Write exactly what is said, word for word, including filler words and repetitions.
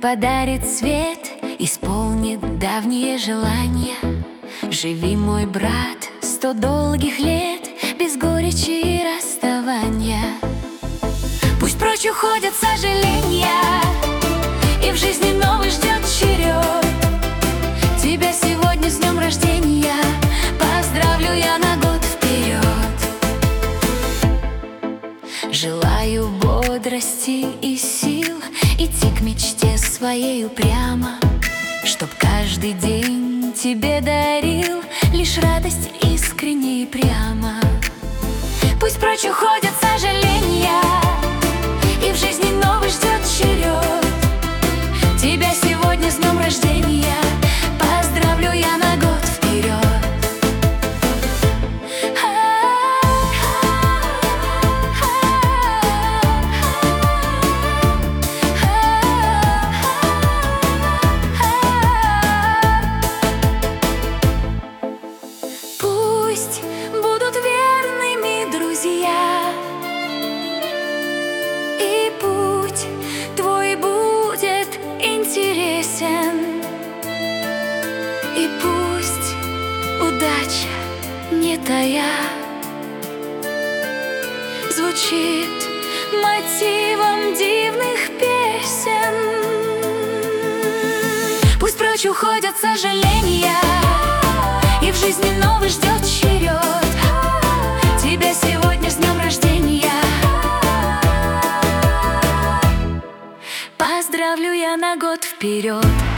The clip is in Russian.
подарит свет, исполнит давние желания. Живи, мой брат, сто долгих лет без горечи и расставания. Пусть прочь уходят сожаления, и в жизни новый ждет черед. Тебя сегодня с днем рождения поздравлю я на год вперед. Желаю бодрости и сил, идти к мечте своей упрямо, чтоб каждый день тебе дарил лишь радость искренне и прямо. Пусть прочь уходят сожаления, и в жизни новый ждет черед. Тебя сегодня с днем рождения поздравлю я на год вперед. Пусть будут верными друзья, и путь твой будет интересен. И пусть удача, не тая, звучит мотивом дивных песен. Пусть прочь уходят сожаления, и в жизни новый ждет черед. Тебя сегодня с днем рождения поздравлю я на год вперед.